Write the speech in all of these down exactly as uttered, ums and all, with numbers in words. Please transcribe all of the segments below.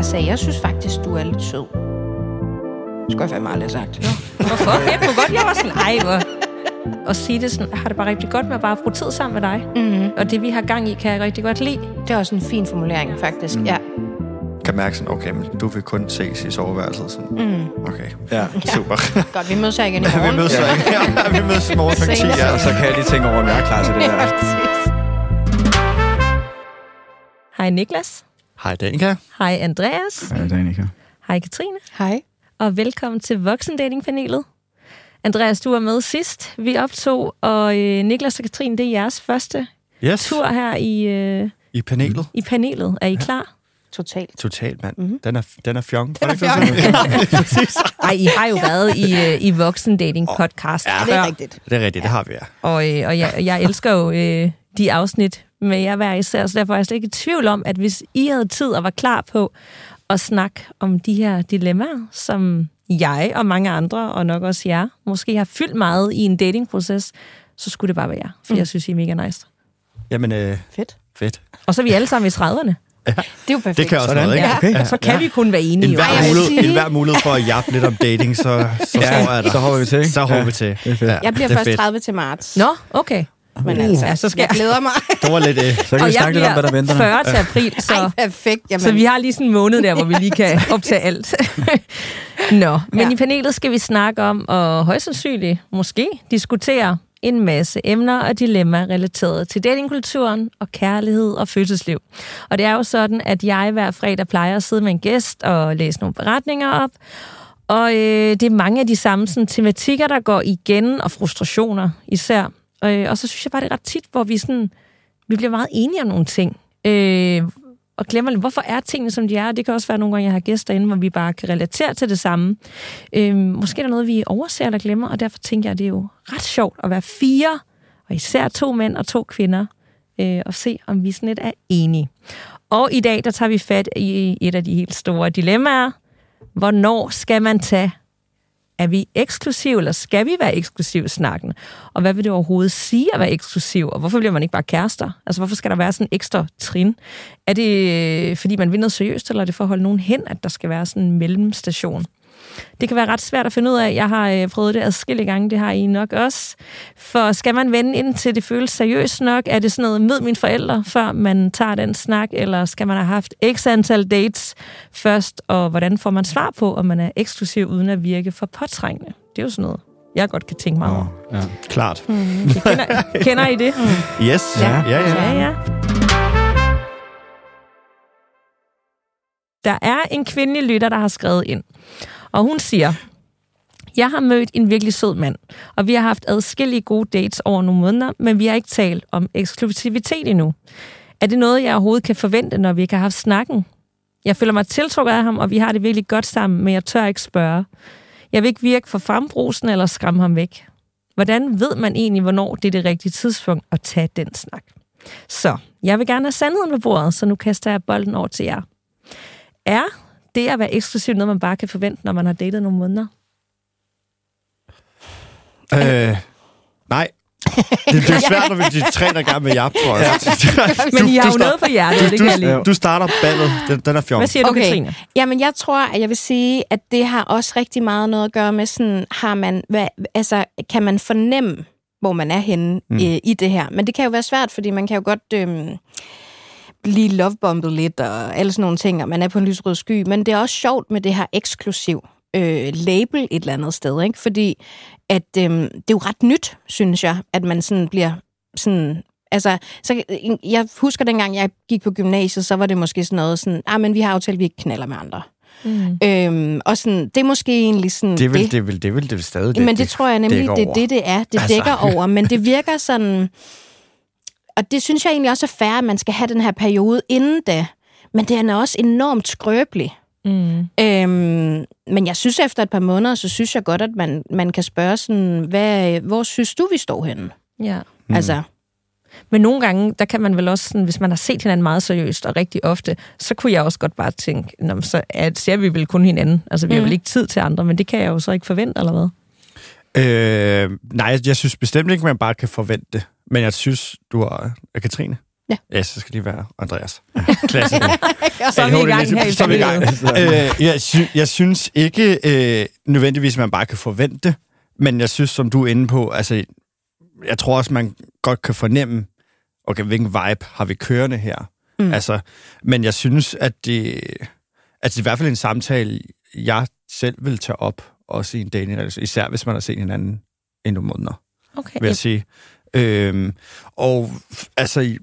bare sagde, jeg synes faktisk, du er lidt sød. Det skulle jeg fandme aldrig have sagt. Nå, hvorfor? Jeg kunne godt, jeg var sådan, ej, hvor... Og sige det sådan, jeg har det bare rigtig godt med at bare bruge tid sammen med dig. Mm-hmm. Og det, vi har gang i, kan jeg rigtig godt lide. Det er også en fin formulering, faktisk. Mm. Ja. Kan mærke sådan, okay, men du vil kun ses i soveværelset. Sådan. Mm. Okay, ja. super. Godt, vi mødes her igen i morgen. vi mødes her igen. Ja, vi mødes i morgen klokken ti. Ja, så kan jeg lige tænke over, om jeg er klar til det der. Ja, præcis. Hej Niklas. Hej Danika. Hej Andreas. Hej Danika. Hej Katrine. Hej. Og velkommen til Voksendatingpanelet. Andreas, du var med sidst, vi optog, og øh, Niklas og Katrine, det er jeres første yes. tur her i, øh, I panelet. I panelet. Er I klar? Totalt. Totalt, mand. Mm-hmm. Den er, den er fjong. Den er fjong. Ej, I har jo været i, øh, i Voksendating-podcast. Ja, det er rigtigt. Det er rigtigt, det har vi, ja. Og, øh, og jeg, jeg elsker jo øh, de afsnit med jer hver især, så derfor er jeg slet ikke i tvivl om, at hvis I havde tid og var klar på at snakke om de her dilemmaer, som jeg og mange andre, og nok også jer, måske har fyldt meget i en datingproces, så skulle det bare være jer, for mm. jeg synes, I er mega nice. Jamen, øh, fedt. Fedt. Og så er vi alle sammen i trediverne. Ja. Det er jo perfekt. Det kan også noget, ikke? Ja, okay. Og så kan ja. vi kun være enige. En hver mulighed, en hver mulighed for at jappe lidt om dating, så, så ja, står jeg der. Så hopper vi til. Så hopper ja. vi til. Ja, jeg bliver først tredive til marts. Nå, okay. Men altså, ja, så skal jeg glæder mig. Det var lidt... Øh. Så kan vi snakke lidt om, hvad der venter. fyrre til april, så... Ej, perfekt. Jamen. Så vi har lige sådan en måned der, hvor vi lige kan optage alt. Nå, men ja. I panelet skal vi snakke om, og højst sandsynligt måske diskutere en masse emner og dilemmaer relateret til datingkulturen og kærlighed og følelsesliv. Og det er jo sådan, at jeg hver fredag plejer at sidde med en gæst og læse nogle beretninger op. Og øh, det er mange af de samme sådan, tematikker, der går igen, og frustrationer især. Og, øh, og så synes jeg bare, det er ret tit, hvor vi, sådan, vi bliver meget enige om nogle ting. Øh, og glemmer lidt, hvorfor er tingene, som de er? Det kan også være nogle gange, jeg har gæster inde, hvor vi bare kan relatere til det samme. Øh, måske er der noget, vi overser eller glemmer, og derfor tænker jeg, at det er jo ret sjovt at være fire, og især to mænd og to kvinder, øh, og se, om vi sådan lidt er enige. Og i dag, der tager vi fat i et af de helt store dilemmaer. Hvornår skal man tage? Er vi eksklusiv, eller skal vi være eksklusiv i snakken? Og hvad vil det overhovedet sige at være eksklusiv? Og hvorfor bliver man ikke bare kærester? Altså, hvorfor skal der være sådan en ekstra trin? Er det, fordi man vil noget seriøst, eller er det for at holde nogen hen, at der skal være sådan en mellemstation? Det kan være ret svært at finde ud af. Jeg har øh, prøvet det adskillige gange, det har I nok også. For skal man vende ind til det føles seriøst nok? Er det sådan noget, mød mine forældre, før man tager den snak? Eller skal man have haft x antal dates først? Og hvordan får man svar på, om man er eksklusiv uden at virke for påtrængende? Det er jo sådan noget, jeg godt kan tænke mig over. Ja, klart. Mm, kender, kender I det? Mm. Yes. Ja, ja, ja. ja, ja. Der er en kvindelig lytter, der har skrevet ind. Og hun siger, jeg har mødt en virkelig sød mand, og vi har haft adskillige gode dates over nogle måneder, men vi har ikke talt om eksklusivitet endnu. Er det noget, jeg overhovedet kan forvente, når vi ikke har haft snakken? Jeg føler mig tiltrukket af ham, og vi har det virkelig godt sammen, men jeg tør ikke spørge. Jeg vil ikke virke for frembrusen eller skræmme ham væk. Hvordan ved man egentlig, hvornår det er det rigtige tidspunkt at tage den snak? Så jeg vil gerne have sandheden på bordet, så nu kaster jeg bolden over til jer. Er det at være eksklusiv noget, man bare kan forvente, når man har datet nogle måneder? Øh, nej. Det, det er svært, når vi er de tre, der gerne vil jappe, tror jeg. Men I har jo noget på hjertet, du, det du, kan jeg lide. Du starter ballet. Den, den er fjong. Hvad siger du, okay. Katrine? Jamen, jeg tror, at jeg vil sige, at det har også rigtig meget noget at gøre med sådan, har man, hvad, altså, kan man fornemme, hvor man er henne mm. i, i det her? Men det kan jo være svært, fordi man kan jo godt øhm, blive lovebombet lidt og alle sådan nogle ting, og man er på en lysrød sky. Men det er også sjovt med det her eksklusiv øh, label et eller andet sted, ikke? Fordi at øhm, det er jo ret nyt, synes jeg, at man sådan bliver sådan... Altså, så jeg husker dengang, jeg gik på gymnasiet, så var det måske sådan noget sådan, ah, men vi har aftalt, at vi ikke knaller med andre. Mm. Øhm, og sådan, det er måske egentlig sådan... Det vil det, vil, det, vil, det vil stadig det, men det tror jeg nemlig, det er det, det er. Det altså. dækker over, men det virker sådan... Og det synes jeg egentlig også er fair, at man skal have den her periode inden da. Men det er også enormt skrøbelig. Mm. Øhm, men jeg synes, efter et par måneder, så synes jeg godt, at man, man kan spørge sådan, hvad, hvor synes du, vi står henne? Ja. Mm. Altså... Men nogle gange, der kan man vel også, sådan, hvis man har set hinanden meget seriøst og rigtig ofte, så kunne jeg også godt bare tænke, så at, ser vi vel kun hinanden. Altså, vi har mm. vel ikke tid til andre, men det kan jeg jo så ikke forvente, eller hvad? Øh, nej, jeg synes bestemt ikke, man bare kan forvente det. Men jeg synes, du har... Katrine? Ja. Ja, så skal det være Andreas. Klassiker. Så er vi i gang her i Så er vi i gang. familien. øh, jeg, sy- jeg synes ikke øh, nødvendigvis, man bare kan forvente, men jeg synes, som du er inde på, altså, jeg tror også, man godt kan fornemme, okay, hvilken vibe har vi kørende her? Mm. Altså, men jeg synes, at det, at det er i hvert fald en samtale, jeg selv vil tage op, også i en dating relation, især hvis man har set hinanden i nogle måneder, Okay. vil jeg sige. Øhm, og altså,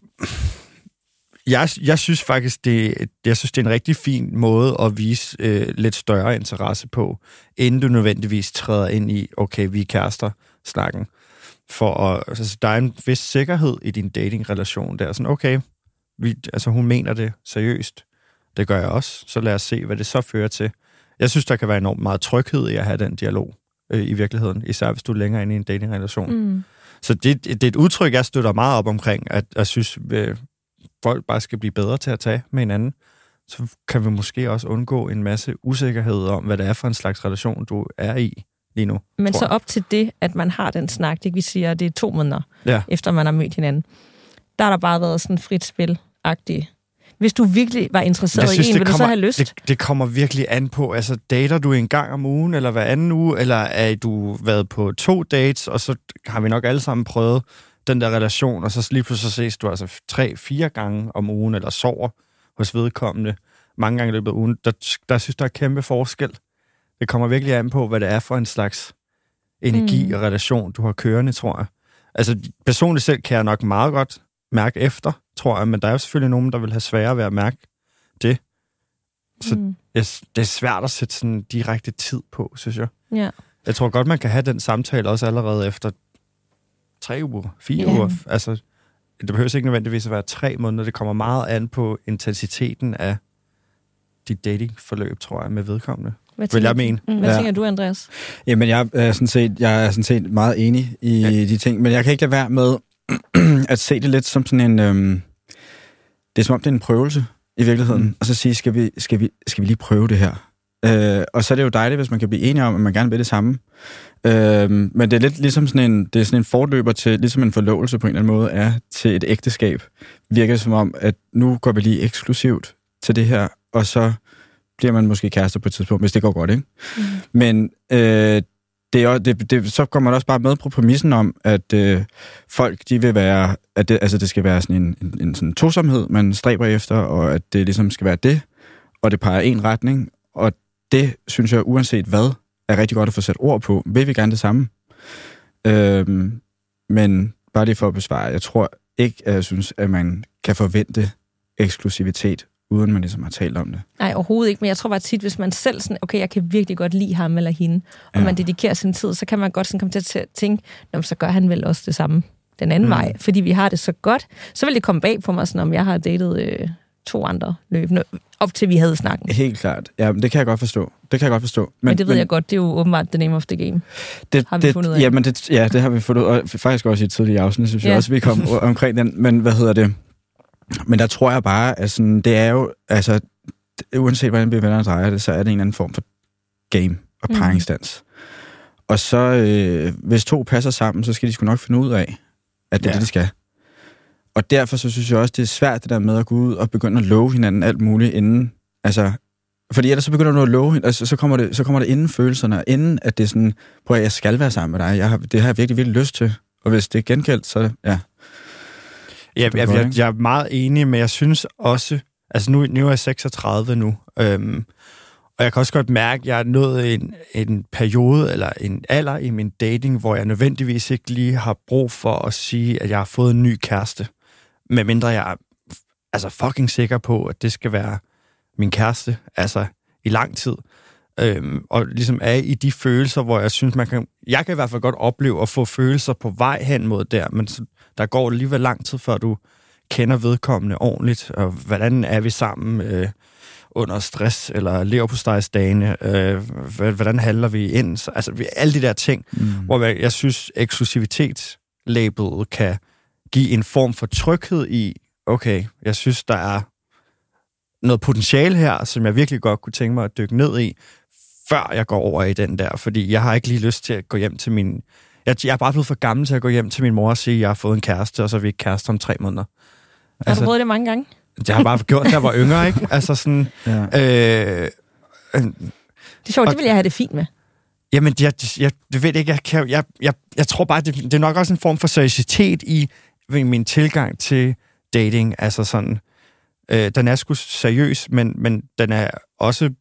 jeg, jeg synes faktisk, det, jeg synes, det er en rigtig fin måde at vise øh, lidt større interesse på, inden du nødvendigvis træder ind i, okay, vi er kærester, snakken. For at, altså, der er en vis sikkerhed i din datingrelation. Der er sådan, okay, vi, altså, hun mener det seriøst. Det gør jeg også. Så lad os se, hvad det så fører til. Jeg synes, der kan være enormt meget tryghed i at have den dialog øh, i virkeligheden, især hvis du er længere inde i en datingrelation. Mm. Så det, det er et udtryk, jeg støtter meget op omkring, at jeg synes, at folk bare skal blive bedre til at tage med hinanden. Så kan vi måske også undgå en masse usikkerhed om, hvad det er for en slags relation, du er i lige nu. Men så op til det, at man har den snak, det vi siger, det er to måneder, ja. efter man har mødt hinanden. Der har der bare været sådan frit spil-agtigt. Hvis du virkelig var interesseret synes, i en, vil kommer, du så have lyst? Det, det kommer virkelig an på, altså dater du en gang om ugen, eller hver anden uge, eller er du været på to dates, og så har vi nok alle sammen prøvet den der relation, og så lige pludselig ses du altså tre, fire gange om ugen, eller sover hos vedkommende mange gange i løbet af ugen. Der, der synes der er kæmpe forskel. Det kommer virkelig an på, hvad det er for en slags energi mm. og relation, du har kørende, tror jeg. Altså personligt selv kan jeg nok meget godt mærke efter, tror jeg, men der er jo selvfølgelig nogen, der vil have sværere ved at mærke det. Så mm. det, det er svært at sætte sådan direkte tid på, synes jeg. Ja. Jeg tror godt, man kan have den samtale også allerede efter tre uger, fire yeah. uger. Altså, det behøver ikke nødvendigvis at være tre måneder. Det kommer meget an på intensiteten af dit datingforløb, tror jeg, med vedkommende. Hvad vil jeg mene. Mm. Hvad ja. tænker du, Andreas? Jamen, jeg er, sådan set, jeg er sådan set meget enig i ja. de ting, men jeg kan ikke lade være med at se det lidt som sådan en... Øhm, det er som om, det er en prøvelse i virkeligheden. Mm. Og så sige, skal vi, skal, vi, skal vi lige prøve det her? Øh, og så er det jo dejligt, hvis man kan blive enige om, at man gerne vil det samme. Øh, men det er lidt ligesom sådan en, det er sådan en forløber til, ligesom en forlovelse på en eller anden måde, er til et ægteskab. Virker det som om, at nu går vi lige eksklusivt til det her, og så bliver man måske kærester på et tidspunkt, hvis det går godt, ikke? Mm. Men øh, det er, det, det, så kommer man også bare med på præmissen om, at øh, folk, de vil være, at det, altså det skal være sådan en, en, en sådan tosomhed, man stræber efter, og at det ligesom skal være det, og det peger en retning, og det, synes jeg, uanset hvad, er rigtig godt at få sat ord på. Vil vi gerne det samme? Øhm, men bare lige for at besvare, jeg tror ikke, at jeg synes, at man kan forvente eksklusivitet, uden man ligesom har talt om det. Nej, overhovedet ikke, men jeg tror bare tit, hvis man selv sådan, okay, jeg kan virkelig godt lide ham eller hende, og ja. man dedikerer sin tid, så kan man godt sådan komme til at tænke, nå, så gør han vel også det samme den anden mm. vej, fordi vi har det så godt. Så vil det komme bag på mig, sådan om jeg har datet øh, to andre løbende, op til vi havde snakken. Helt klart. Ja, det kan jeg godt forstå. Det kan jeg godt forstå. Men, men det ved men, jeg godt, det er jo åbenbart the name of the game. Det har vi det, fundet ud af. Ja, men det, ja, det har vi fundet ud af. Faktisk også i et tidligere afsnit, synes jeg ja. også, vi kom omkring den. Men hvad hedder det? Men der tror jeg bare, at sådan, det er jo, altså, uanset hvordan vi vender og drejer det, så er det en eller anden form for game og paringsdans. Mm. Og så, øh, hvis to passer sammen, så skal de sgu nok finde ud af, at det er ja. det, de skal. Og derfor så synes jeg også, det er svært det der med at gå ud og begynde at love hinanden alt muligt inden, altså, fordi ellers så begynder du at love, altså, så kommer det, så kommer det inden følelserne, inden at det er sådan, prøv at jeg skal være sammen med dig, jeg har, det har jeg virkelig, virkelig lyst til, og hvis det er gengældt, så ja. Ja, jeg, jeg, jeg er meget enig, men jeg synes også, altså nu, nu er jeg seksogtredive nu, øhm, og jeg kan også godt mærke, at jeg er nået en, en periode eller en alder i min dating, hvor jeg nødvendigvis ikke lige har brug for at sige, at jeg har fået en ny kæreste, medmindre jeg er altså fucking sikker på, at det skal være min kæreste, altså i lang tid. Øhm, og ligesom er i de følelser, hvor jeg synes, man kan... Jeg kan i hvert fald godt opleve at få følelser på vej hen mod der, men så, der går alligevel lang tid, før du kender vedkommende ordentligt, og hvordan er vi sammen øh, under stress, eller leverpostejsdagene, øh, hvordan handler vi ind, så, altså vi, alle de der ting, mm. hvor jeg, jeg synes, eksklusivitetslabelet kan give en form for tryghed i, okay, jeg synes, der er noget potentiale her, som jeg virkelig godt kunne tænke mig at dykke ned i, før jeg går over i den der, fordi jeg har ikke lige lyst til at gå hjem til min... Jeg, jeg er bare blevet for gammel til at gå hjem til min mor og sige, at jeg har fået en kæreste, og så er vi ikke kærester om tre måneder. Altså, du prøvet det mange gange? Jeg har bare gjort det, jeg var yngre, ikke? Altså sådan... Ja. Øh, øh, det er sjovt, og, det vil jeg have det fint med. Jamen, jeg, jeg, jeg ved ikke, jeg, kan, jeg, jeg, jeg tror bare, det, det er nok også en form for seriøsitet i, i min tilgang til dating. Altså sådan... Øh, den er sgu seriøs, men, men den er også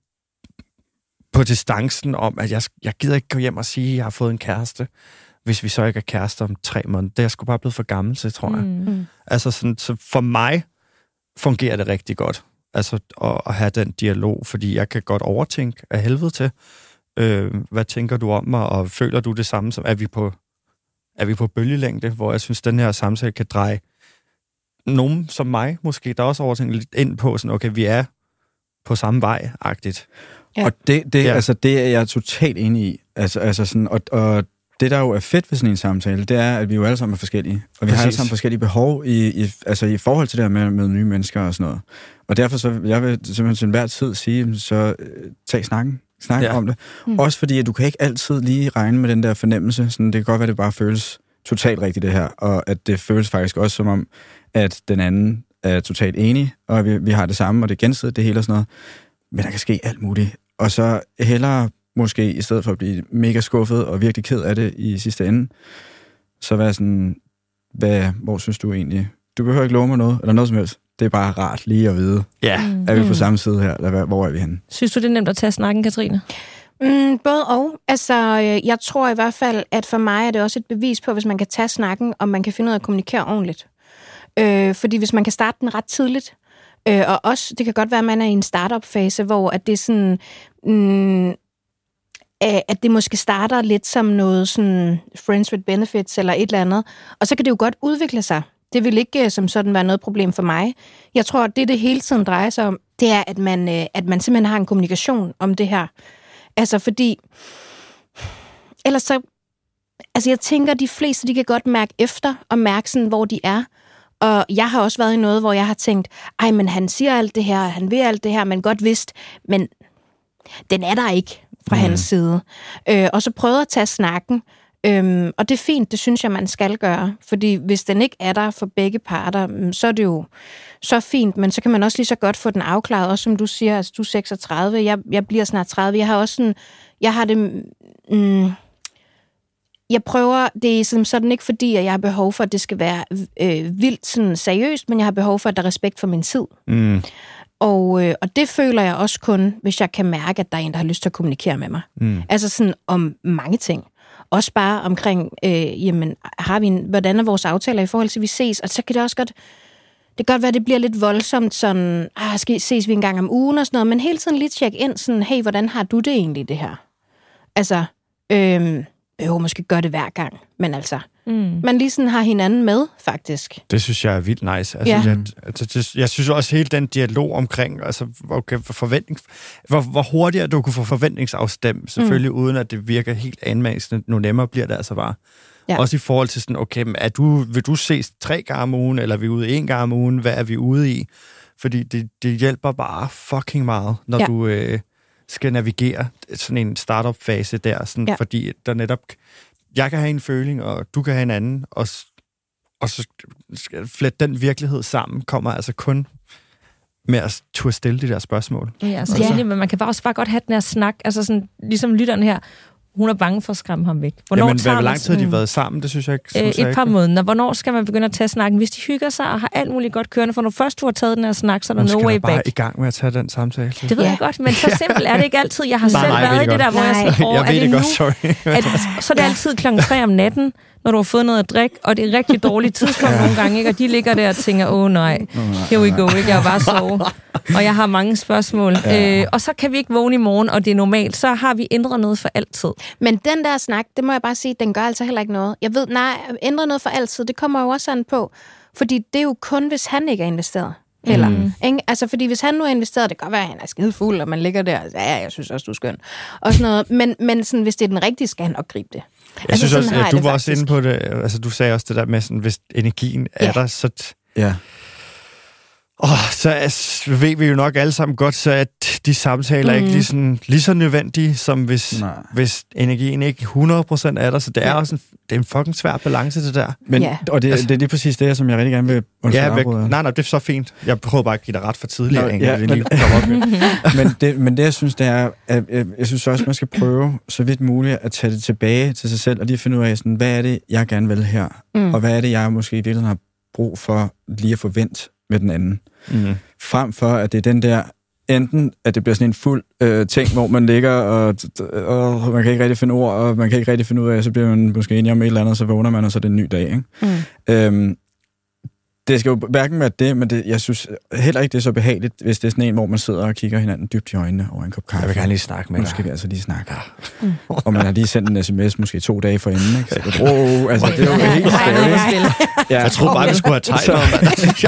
på distancen om, at jeg, jeg gider ikke gå hjem og sige, at jeg har fået en kæreste, hvis vi så ikke er kærester om tre måneder. Det er sgu bare blevet for gammel til, tror jeg. Mm. Altså sådan, så for mig fungerer det rigtig godt, altså at, at have den dialog, fordi jeg kan godt overtænke af helvede til, øh, hvad tænker du om mig, og føler du det samme, som er vi på, er vi på bølgelængde, hvor jeg synes, den her samtale kan dreje nogen som mig, måske, der også overtænker lidt ind på, sådan, okay, vi er på samme vej-agtigt. Ja. Og det, det, ja. altså, det er jeg totalt enig i. Altså, altså sådan, og, og det, der jo er fedt ved sådan en samtale, det er, at vi jo alle sammen er forskellige. Og vi Præcis. har alle sammen forskellige behov i, i, altså, i forhold til det her med, med nye mennesker og sådan noget. Og derfor så, jeg vil simpelthen til enhver tid sige, så øh, tag snakken. Snak ja. om det. Mm. Også fordi, at du kan ikke altid lige regne med den der fornemmelse. Sådan, det kan godt være, at det bare føles totalt rigtigt, det her. Og at det føles faktisk også som om, at den anden er totalt enig, og vi, vi har det samme, og det er gensidigt, det hele og sådan noget. Men der kan ske alt muligt. Og så hellere måske, i stedet for at blive mega skuffet og virkelig ked af det i sidste ende, så være sådan, hvad, hvor synes du egentlig? Du behøver ikke love mig noget, eller noget som helst. Det er bare rart lige at vide. Ja. Mm. Er vi på samme side her, eller hvor er vi henne? Synes du, det er nemt at tage snakken, Katrine? Mm, både og. Altså, jeg tror i hvert fald, at for mig er det også et bevis på, hvis man kan tage snakken, og man kan finde ud af at kommunikere ordentligt. Øh, fordi hvis man kan starte den ret tidligt, øh, og også, det kan godt være, at man er i en startup-fase, hvor at det er sådan, mm, at det måske starter lidt som noget sådan friends with benefits eller et eller andet, og så kan det jo godt udvikle sig. Det vil ikke som sådan være noget problem for mig. Jeg tror, at det, det hele tiden drejer sig om, det er, at man, at man simpelthen har en kommunikation om det her. Altså, fordi... Ellers så... Altså, jeg tænker, at de fleste, de kan godt mærke efter, og mærke sådan, hvor de er. Og jeg har også været i noget, hvor jeg har tænkt, ej, men han siger alt det her, han vil alt det her, men godt vidst, men den er der ikke fra mm. hans side. Øh, og så prøvede at tage snakken, øhm, og det er fint, det synes jeg, man skal gøre. Fordi hvis den ikke er der for begge parter, så er det jo så fint, men så kan man også lige så godt få den afklaret. Også som du siger, altså du er seksogtredive, jeg, jeg bliver snart tredive. Jeg har også sådan, jeg har det... Mm, jeg prøver, det er som sådan ikke fordi, at jeg har behov for, at det skal være øh, vildt sådan seriøst, men jeg har behov for, at der er respekt for min tid. Mm. Og, øh, og det føler jeg også kun, hvis jeg kan mærke, at der er en, der har lyst til at kommunikere med mig. Mm. Altså sådan om mange ting. Også bare omkring, øh, jamen, har vi en, hvordan er vores aftaler i forhold til, at vi ses? Og så kan det også godt, det kan godt være, at det bliver lidt voldsomt, sådan, ah, skal ses vi en gang om ugen og sådan noget, men hele tiden lige tjekke ind, sådan, hey, hvordan har du det egentlig, det her? Altså, øh, behøver måske gøre det hver gang, men altså, mm. man lige sådan har hinanden med, faktisk. Det synes jeg er vildt nice. Altså, ja. jeg, altså, det, jeg synes også hele den dialog omkring, altså, okay, forventning, hvor, hvor hurtigere du kunne få forventningsafstemt, selvfølgelig, mm. uden at det virker helt anmæssende, nu nemmere bliver det altså bare. Ja. Også i forhold til sådan, okay, er du, vil du ses tre gange om ugen, eller er vi ude en gang om ugen, hvad er vi ude i? Fordi det, det hjælper bare fucking meget, når ja. du... Øh, skal navigere sådan en startup-fase der, sådan, ja. fordi der netop, jeg kan have en føling, og du kan have en anden, og, og så skal flette den virkelighed sammen, kommer altså kun med at turde stille de der spørgsmål. Ja, altså, ja. Egentlig, men man kan bare også bare godt have den her snak, altså sådan, ligesom lytteren her, hun er bange for at skræmme ham væk. Hvornår Jamen, hvor lang tid har de været sammen? Det synes jeg ikke. Synes øh, et par ikke. måneder. Hvornår skal man begynde at tage snakken? Hvis de hygger sig og har alt muligt godt kørende, for når først du har taget den her snak, så er der no way back. Man skal bare i gang med at tage den samtale. Det ved ja. jeg godt, men så simpelt er det ikke altid. Jeg har nej, selv nej, været i det der, hvor jeg sådan, åh, jeg ved det, det godt, sorry. At, så er det altid klokken tre om natten, når du har fået noget at drikke, og det er rigtig dårligt tidspunkt ja. nogle gange, ikke? Og de ligger der og tænker, åh oh, nej, here we go, ikke? Jeg har bare sove, og jeg har mange spørgsmål. Ja. Øh, og så kan vi ikke vågne i morgen, og det er normalt, så har vi ændret noget for altid. Men den der snak, det må jeg bare sige, den gør altså heller ikke noget. Jeg ved, nej, ændre noget for altid, det kommer jo også sådan på, fordi det er jo kun, hvis han ikke er investeret. Heller. Mm. Ikke? Altså, fordi hvis han nu er investeret, det kan godt være, at han er skide fuld, og man ligger der, og ja, jeg synes også, du er skøn. Og sådan noget. Men, men sådan, hvis det er den rigtige, skal han nok gribe det. Jeg altså, synes også, at du var også inde på det, altså du sagde også det der med, sådan, hvis energien er ja. der, så... Ja. Åh, så altså, ved vi jo nok alle sammen godt, så at de samtaler mm. ikke lige, sådan, lige så nødvendige, som hvis, hvis energien ikke hundrede procent er der. Så det er også en, det er en fucking svær balance, det der. Men, ja. Og det, altså, det er lige præcis det, som jeg rigtig gerne vil ja, væk, nej, nej, det er så fint. Jeg prøver bare at give dig ret for tidligere. Nå, ja, men, men, det, men det, jeg synes, det er, at jeg, jeg synes også, man skal prøve, så vidt muligt, at tage det tilbage til sig selv, og lige finde ud af, sådan, hvad er det, jeg gerne vil her? Mm. Og hvad er det, jeg måske i virkeligheden har brug for lige at forvente med den anden? Mm. Frem for, at det er den der, enten at det bliver sådan en fuld øh, ting, hvor man ligger, og, og man kan ikke rigtig finde ord, og man kan ikke rigtig finde ud af, så bliver man måske enig om et eller andet, så vågner man, og så er det en ny dag, ikke? Mm. Øhm, det skal jo hverken være det, men det, jeg synes heller ikke, det er så behageligt, hvis det er sådan en, hvor man sidder og kigger hinanden dybt i øjnene over en kop kaffe. Jeg vil gerne lige snakke med dig. Nu skal vi altså lige snakke. Mm. Og man har lige sendt en sms måske to dage forinden, ikke? Så, oh, altså, det er jo helt stærligt. Ja. Jeg troede bare, vi skulle have tegnet om,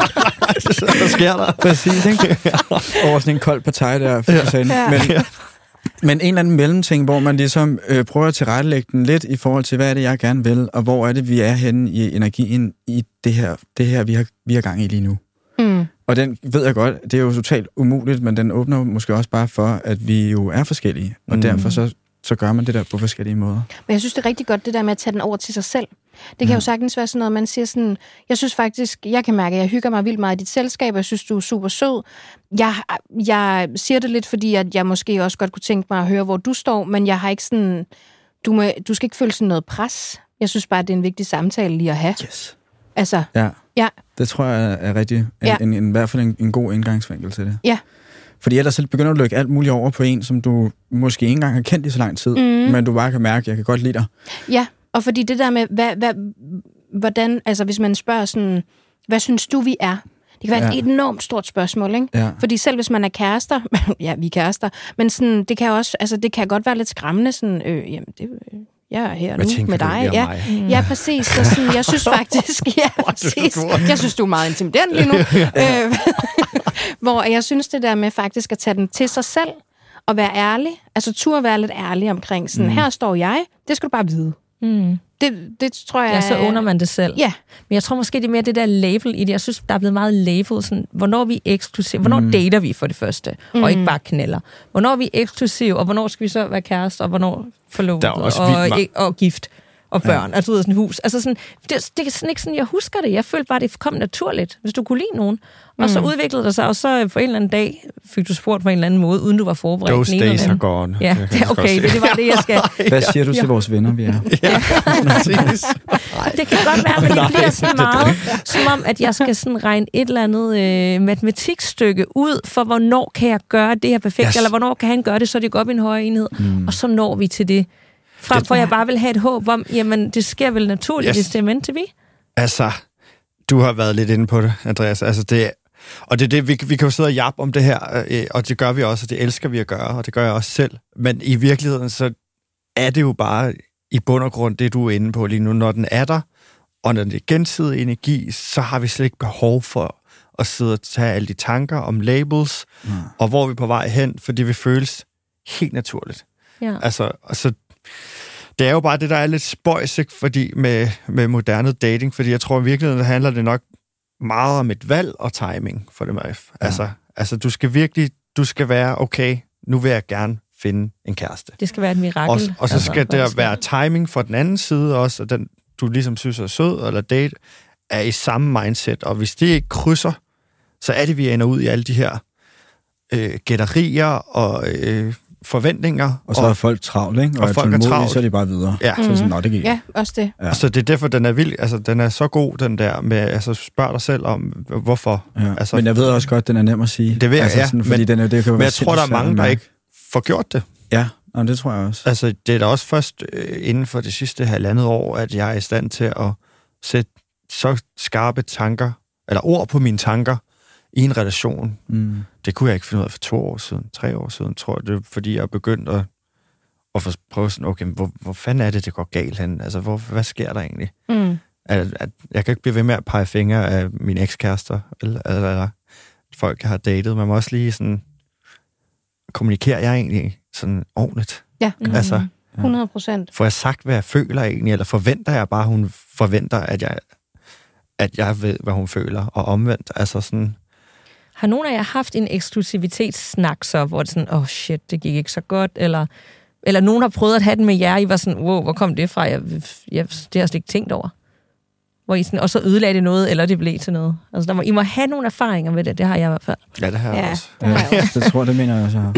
hvad sker der? Præcis, ikke? Over sådan en kold partaj der, for ja. Men, men en eller anden mellemting, hvor man ligesom øh, prøver at tilrettelægge den lidt i forhold til, hvad er det, jeg gerne vil, og hvor er det, vi er henne i energien i det her, det her vi, har, vi har gang i lige nu. Mm. Og den ved jeg godt, det er jo totalt umuligt, men den åbner måske også bare for, at vi jo er forskellige, og mm. derfor så, så gør man det der på forskellige måder. Men jeg synes, det er rigtig godt, det der med at tage den over til sig selv. Det kan ja. jo sagtens være sådan noget, man siger sådan, jeg synes faktisk, jeg kan mærke, at jeg hygger mig vildt meget i dit selskab, og jeg synes, du er super sød. Jeg, jeg siger det lidt, fordi at jeg måske også godt kunne tænke mig at høre, hvor du står, men jeg har ikke sådan, du, må, du skal ikke føle sådan noget pres. Jeg synes bare, det er en vigtig samtale lige at have. Yes. Altså, ja. ja. Det tror jeg er rigtig, en, ja. en, en, i hvert fald en, en god indgangsvinkel til det. Ja. Fordi ellers så begynder du at lægge alt muligt over på en, som du måske ikke engang har kendt i så lang tid, mm. men du bare kan mærke, at jeg kan godt lide dig. Ja. Og fordi det der med, hvad, hvad, hvordan, altså hvis man spørger sådan, hvad synes du, vi er? Det kan være ja. et enormt stort spørgsmål, ikke? Ja. Fordi selv hvis man er kærester, ja, vi er kærester, men sådan, det kan også, altså det kan godt være lidt skræmmende, sådan, øh, jamen, det, jeg er her hvad nu med dig. Ja, mm. ja, præcis. Så sådan, jeg synes faktisk, ja, præcis. Jeg synes, du er meget intimiderende lige nu. øh, hvor jeg synes det der med faktisk at tage den til sig selv, og være ærlig, altså turde være lidt ærlig omkring sådan, mm. her står jeg, det skal du bare vide. Mm. Det, det tror jeg... Ja, så under man det selv. Ja. Men jeg tror måske, det er mere det der label i det. Jeg synes, der er blevet meget label, sådan, hvornår vi er eksklusive. Hvornår mm. dater vi for det første, mm. og ikke bare knaller. Hvornår vi er eksklusive, og hvornår skal vi så være kærester, og hvornår forlovet, og, og, og gift, og børn, ja. altså ud af sådan et hus. Altså sådan, det, det er sådan ikke sådan, jeg husker det. Jeg følte bare, det kom naturligt, hvis du kunne lide nogen. Og mm. så udviklede det sig, og så for en eller anden dag fik du spurgt på en eller anden måde, uden du var forberedt. Those days are gone. Ja, okay, det, det var det, jeg skal... Hvad siger du til vores venner, vi er? Ja. Det kan godt være, men det bliver sådan meget, som om, at jeg skal sådan regne et eller andet øh, matematikstykke ud, for hvornår kan jeg gøre det her perfekt, yes. eller hvornår kan han gøre det, så det går op i en højere enhed, mm. og så når vi til det. Frem for, jeg bare vil have et håb om, jamen, det sker vel naturligt, yes. hvis det er meant to be. Altså, du har været lidt inde på det, Andreas. Altså, det, og det er det, vi, vi kan jo sidde og jappe om det her, øh, og det gør vi også, og det elsker vi at gøre, og det gør jeg også selv. Men i virkeligheden, så er det jo bare i bund og grund det, du er inde på lige nu. Når den er der, og når det er gensidig energi, så har vi slet ikke behov for at sidde og tage alle de tanker om labels, mm. og hvor vi er på vej hen, for det vil føles helt naturligt. Ja. Altså, altså det er jo bare det, der er lidt spøjs, ikke? Fordi med, med moderne dating, fordi jeg tror i virkeligheden, handler det nok meget om et valg og timing for det mig. Ja. Altså, altså, du skal virkelig, du skal være, okay, nu vil jeg gerne finde en kæreste. Det skal være et mirakel. Og, og så skal altså, der være timing for den anden side også, og den, du ligesom synes er sød, eller date, er i samme mindset. Og hvis det ikke krydser, så er det, vi ender ud i alle de her øh, gætterier og øh, forventninger. Og så er folk travlt, ikke? Og, og folk er travlt. Så er de bare videre. Ja. Så sådan, nå, det gik. Ja, også det. Ja. Så det er derfor, den er vild. Altså, den er så god, den der med, altså, spørg dig selv om, hvorfor. Ja. Altså, men jeg ved også godt, den er nem at sige. Det ved jeg, altså, ja. Sådan, fordi men, den er, det kan men jeg tror, der er mange, der ikke får gjort det. Ja, og det tror jeg også. Altså, det er da også først øh, inden for det sidste halvandet år, at jeg er i stand til at sætte så skarpe tanker, eller ord på mine tanker, i en relation. Mm. Det kunne jeg ikke finde ud af for to år siden, tre år siden, tror jeg. Det er, fordi jeg er begyndt at, at prøve sådan, okay, hvor, hvor fanden er det, det går galt hen? Altså, hvor, hvad sker der egentlig? Mm. At, at, jeg kan ikke blive ved med at pege fingre af mine ekskærester, eller, eller folk, jeg har datet. Man må også lige sådan, kommunikerer jeg egentlig sådan ordentligt? Ja, mm. altså, hundrede procent. Får jeg sagt, hvad jeg føler egentlig, eller forventer jeg bare, hun forventer, at jeg, at jeg ved, hvad hun føler, og omvendt, altså sådan... har nogen af jer haft en eksklusivitetssnak så, hvor det sådan, åh oh shit, det gik ikke så godt, eller, eller nogen har prøvet at have den med jer, I var sådan, wow, hvor kom det fra? Jeg, jeg, det har jeg slet ikke tænkt over. Hvor I sådan, og så ødelagde det noget, eller det blev til noget. Altså, der må, I må have nogle erfaringer med det, det har jeg i hvert fald. Ja, det har jeg ja, også. Det, har jeg også. det tror jeg, det mener jeg også.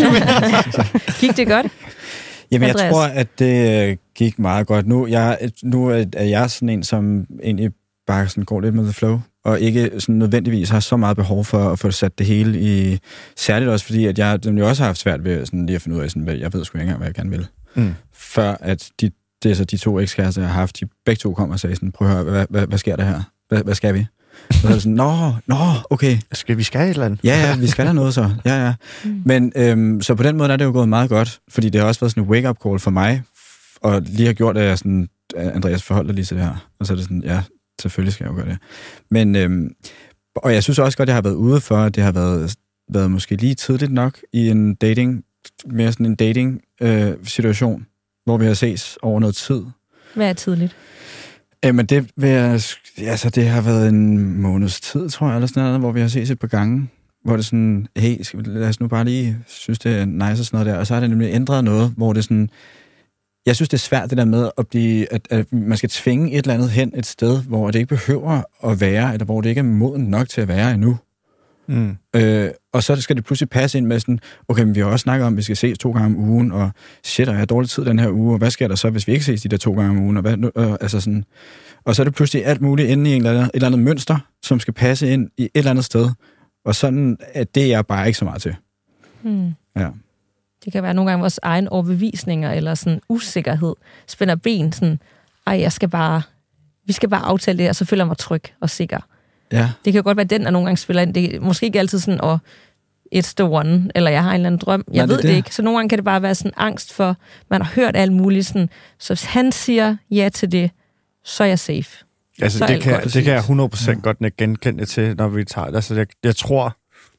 Gik det godt? Jamen, Andreas? jeg tror, at det gik meget godt. Nu, jeg, nu er jeg sådan en, som egentlig bare sådan går lidt med the flow, og ikke sådan nødvendigvis har så meget behov for at få sat det hele i... Særligt også fordi, at jeg jo også har haft svært ved sådan lige at finde ud af, sådan, hvad, jeg ved sgu ikke engang, hvad jeg gerne vil. Mm. Før at de, det er så de to ekskærester, jeg har haft, de begge to kom og sagde sådan, prøv at høre, hvad, hvad, hvad sker der her? Hvad, hvad skal vi? Og så er det sådan, nå, nå, okay. Skal vi skal et eller andet? Ja, ja, vi skal da noget så. Ja, ja. Mm. Men øhm, så på den måde er det jo gået meget godt, fordi det har også været sådan en wake-up call for mig, og lige har gjort, at jeg sådan, Andreas forholder lige til det her. Og så er det sådan, ja, selvfølgelig skal jeg jo gøre det. Men, øhm, og jeg synes også godt, at jeg har været ude for, at det har været, været måske lige tidligt nok i en dating, mere sådan en dating-situation, øh, hvor vi har ses over noget tid. Hvad er tidligt? Jamen, det, vil jeg, altså, det har været en måneds tid, tror jeg, eller sådan noget, hvor vi har ses et par gange, hvor det sådan, hey, skal vi, lad os nu bare lige synes, det er nice og sådan noget der. Og så har det nemlig ændret noget, hvor det sådan, jeg synes, det er svært det der med, at, blive, at, at man skal tvinge et eller andet hen et sted, hvor det ikke behøver at være, eller hvor det ikke er moden nok til at være endnu. Mm. Øh, og så skal det pludselig passe ind med sådan, okay, men vi har også snakket om, at vi skal ses to gange om ugen, og shit, og jeg har dårlig tid den her uge, og hvad sker der så, hvis vi ikke ses de der to gange om ugen, og, hvad, øh, altså sådan, og så er det pludselig alt muligt inde i en eller anden, et eller andet mønster, som skal passe ind i et eller andet sted, og sådan, at det er jeg bare ikke så meget til. Mm. Ja. Det kan være nogle gange vores egen overbevisninger, eller sådan usikkerhed, spænder ben, sådan, ej, jeg skal bare, vi skal bare aftale det, og så føler jeg mig tryg og sikker. Ja. Det kan godt være, den, der nogle gange spiller ind. Det er måske ikke altid sådan, åh, it's the one, eller jeg har en eller anden drøm. Jeg Nej, ved det, det ikke. Så nogle gange kan det bare være sådan angst for, man har hørt alt muligt sådan, så hvis han siger ja til det, så er jeg safe. Altså, det kan, det kan jeg hundrede procent ja. godt genkende til, når vi tager det. Altså, jeg, jeg tror...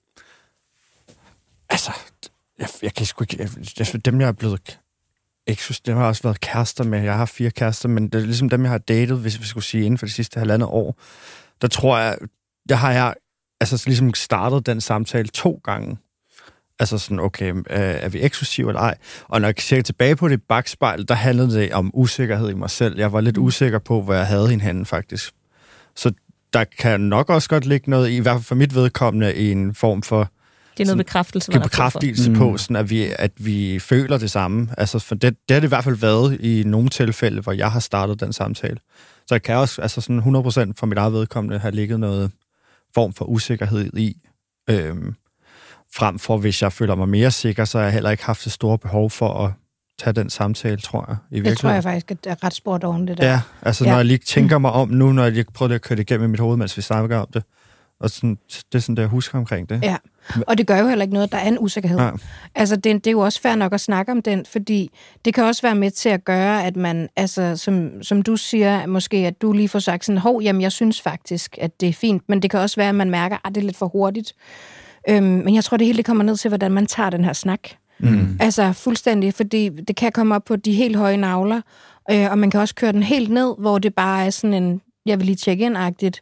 Altså, jeg, jeg kan sgu ikke... Jeg, jeg, dem, jeg er blevet... Ikke synes, dem har også været kærester med. Jeg har fire kærester, men det er ligesom dem, jeg har datet, hvis vi skulle sige, inden for de sidste halvandet år. Der tror jeg, der har jeg altså ligesom startet den samtale to gange. Altså sådan, okay, er vi eksklusive eller ej? Og når jeg ser tilbage på det bagspejl, der handlede det om usikkerhed i mig selv. Jeg var lidt usikker på, hvor jeg havde hende henne, faktisk. Så der kan nok også godt ligge noget, i hvert fald for mit vedkommende, i en form for... Det er noget bekræftelse, man bekræftelse på, sådan at, vi, at vi føler det samme. Altså, for det, det har det i hvert fald været i nogle tilfælde, hvor jeg har startet den samtale. Så jeg kan også altså sådan hundrede procent fra mit eget vedkommende have ligget noget form for usikkerhed i. Øhm, frem for, hvis jeg føler mig mere sikker, så har jeg heller ikke haft så store behov for at tage den samtale, tror jeg. I det tror jeg faktisk, at det er ret spurgt oven det der. Ja, altså ja. Når jeg lige tænker mig om nu, når jeg prøver at køre det igennem i mit hoved, mens vi snakker om det. Og sådan, det er sådan, det jeg husker omkring det. Ja, og det gør jo heller ikke noget, der er en usikkerhed. Ja. Altså, det, det er jo også fair nok at snakke om den, fordi det kan også være med til at gøre, at man, altså, som, som du siger, måske, at du lige får sagt sådan, hov, jamen, jeg synes faktisk, at det er fint, men det kan også være, at man mærker, at det er lidt for hurtigt. Øhm, men jeg tror, det hele det kommer ned til, hvordan man tager den her snak. Mm. Altså, fuldstændig, fordi det kan komme op på de helt høje navler, øh, og man kan også køre den helt ned, hvor det bare er sådan en, jeg vil lige tjekke ind-agtigt.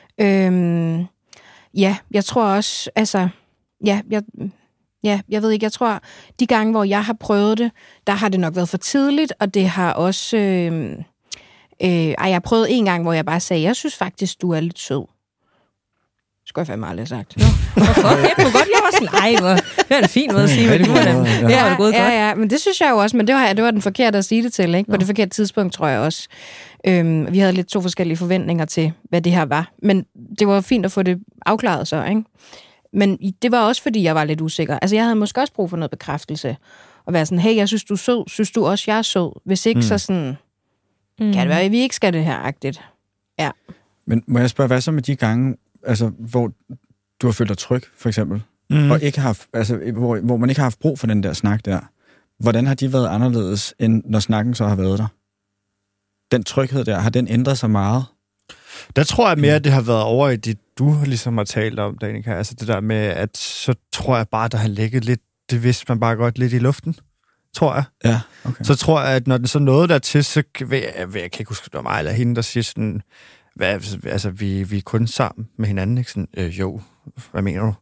Øhm, Ja, jeg tror også, altså, ja, jeg, ja, jeg ved ikke, jeg tror, de gange, hvor jeg har prøvet det, der har det nok været for tidligt, og det har også, øh, øh, ej, jeg har prøvet en gang, hvor jeg bare sagde, jeg synes faktisk, du er lidt sød. Det skulle jeg fandme aldrig have sagt. Hvorfor? Jeg kunne godt, jeg var sådan, ej, hvor, det var en fin måde at sige, hvad du var dem. Ja, var det gået ja, godt. ja, men det synes jeg jo også, men det var, det var den forkerte at sige det til, ikke? På Nå. Det forkerte tidspunkt, tror jeg også. Øhm, vi havde lidt to forskellige forventninger til, hvad det her var. Men det var fint at få det afklaret så, ikke? Men det var også, fordi jeg var lidt usikker. Altså, jeg havde måske også brug for noget bekræftelse. Og være sådan, hey, jeg synes, du er sød. Synes du også, jeg er sød? Hvis ikke, mm. så sådan, mm. kan det være, at vi ikke skal det her-agtigt. Ja. Men må jeg spørge, hvad så med de gange, altså, hvor du har følt dig tryg, for eksempel, mm. og ikke har, altså, hvor, hvor man ikke har haft brug for den der snak der? Hvordan har de været anderledes, end når snakken så har været der? Den tryghed der, har den ændret sig meget? Der tror jeg mere, at det har været over i det, du ligesom har talt om, Danika. Altså det der med, at så tror jeg bare, der har ligget lidt, det vidste man bare godt lidt i luften, tror jeg. Ja, okay. Så tror jeg, at når det så nåede dertil, så vil jeg, jeg kan ikke huske, det var mig eller hende, der siger sådan, hvad, altså vi, vi er kun sammen med hinanden, ikke? Sådan, øh, jo, hvad mener du?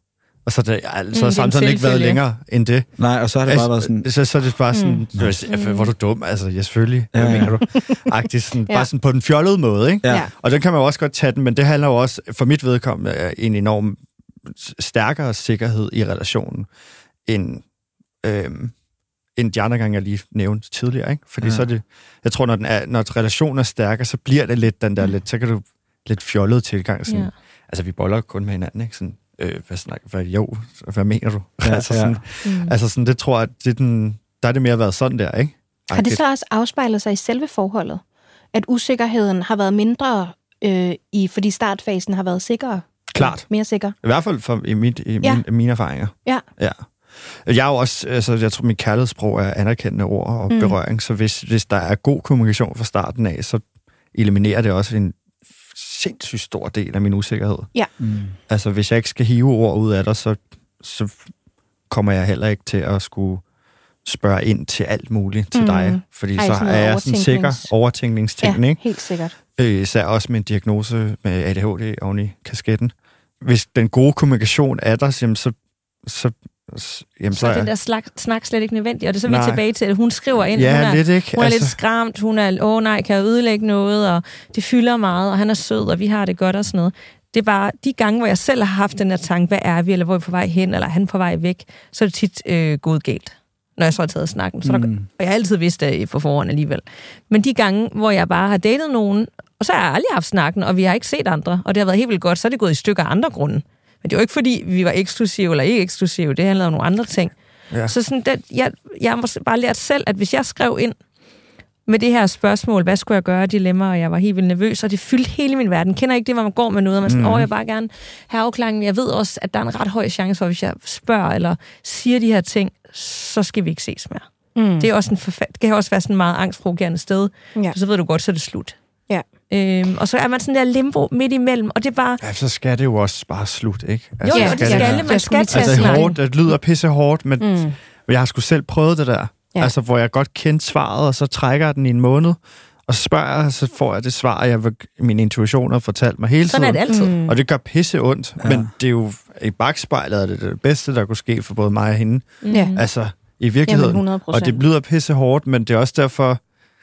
Og så, det, altså, så har Mm, samtalen ikke været længere end det. Nej, og så har det bare været sådan... Så, så er det bare sådan, Mm. mm. hvor er du dum, altså, ja, selvfølgelig, Ja, hvad ja. mener du? Agtigt, sådan, Ja. bare sådan på den fjollede måde, ikke? Ja. Ja. Og den kan man jo også godt tage den, men det handler jo også, for mit vedkommende, af en enorm stærkere sikkerhed i relationen, end, øhm, end de andre gange, jeg lige nævnte tidligere, ikke? Fordi Ja. så er det, jeg tror, når, den er, når relationen er stærkere, så bliver det lidt den der lidt, så kan du lidt fjollet tilgang, sådan, Ja. altså vi boller kun med hinanden, ikke? Sådan, øh, hvad snakker, hvad, jo, hvad mener du? Ja, altså, ja. sådan, Mm. altså sådan, det tror jeg, det er den, der er det mere været sådan der, ikke? Har det så også afspejlet sig i selve forholdet? At usikkerheden har været mindre, øh, i, fordi startfasen har været sikrere? Klart. Mere sikker? I hvert fald for, i, mit, i Ja. min, mine erfaringer. Ja. Ja. Jeg er jo også, altså, jeg tror, mit kærlighedssprog er anerkendende ord og Mm. berøring, så hvis, hvis der er god kommunikation fra starten af, så eliminerer det også en sindssygt stor del af min usikkerhed. Mm. Altså, hvis jeg ikke skal hive ord ud af dig, så, så kommer jeg heller ikke til at skulle spørge ind til alt muligt til Mm. dig, fordi Ej, så sådan er noget jeg sådan sikker overtænknings- overtænkningsting, Ja, ikke? helt sikkert. Øh, især også med en diagnose med A D H D oven i kasketten. Hvis den gode kommunikation er der, jamen så, så, jamen Så så er er den der snak, snak slet ikke nødvendig. Og det er så vi er Nej. tilbage til, at hun skriver ind. ja, hun er, lidt ikke. hun er lidt skræmt. Hun er, åh nej, kan jeg ødelægge noget? Og det fylder meget, og han er sød, og vi har det godt og sådan noget. Det er bare de gange, hvor jeg selv har haft den her tanke, hvad er vi, eller hvor er vi på vej hen, eller er han på vej væk, så er det tit øh, gået galt, når jeg så har taget snakken. Så der, Mm. og jeg har altid vidst det på forhånd alligevel. Men de gange, hvor jeg bare har datet nogen, og så har jeg aldrig haft snakken, og vi har ikke set andre, og det har været helt vildt godt, så er det gået i stykker af andre grunde. Men det er jo ikke, fordi vi var eksklusive eller ikke eksklusive, det handler om nogle andre ting. Ja. Så sådan, det, jeg, jeg har måske bare lært selv, at hvis jeg skrev ind med det her spørgsmål, hvad skulle jeg gøre, dilemma, og jeg var helt vildt nervøs, og det fyldte hele min verden. Kender ikke det, hvor man går med noget, og man sådan, åh, mm. jeg vil bare gerne have afklaringen. Jeg ved også, at der er en ret høj chance for, hvis jeg spørger eller siger de her ting, så skal vi ikke ses mere. Mm. Det er også en forfa- det kan også være sådan et meget angstprovokerende sted. Ja. Så ved du godt, så er det slut. Ja. Øhm, og så er man sådan der limbo midt imellem, og det er bare... Ja, så skal det jo også bare slut, ikke? Jo, Ja, og det skal ja. alle, man Jeg skal skulle tage Altså, det er snakken. hårdt, det lyder pisse hårdt, men Mm. jeg har sgu selv prøvet det der. Ja. Altså, hvor jeg godt kendte svaret, og så trækker jeg den i en måned, og så spørger jeg, så får jeg det svar, jeg vil, min intuition har fortalt mig hele Sådan er tiden. det altid. Mm. Og det gør pisse ondt, Ja. men det er jo i bagspejlet er det det bedste, der kunne ske for både mig og hende. Ja. Altså, i Jamen virkeligheden. hundrede procent. Og det lyder pisse hårdt, men det er også derfor...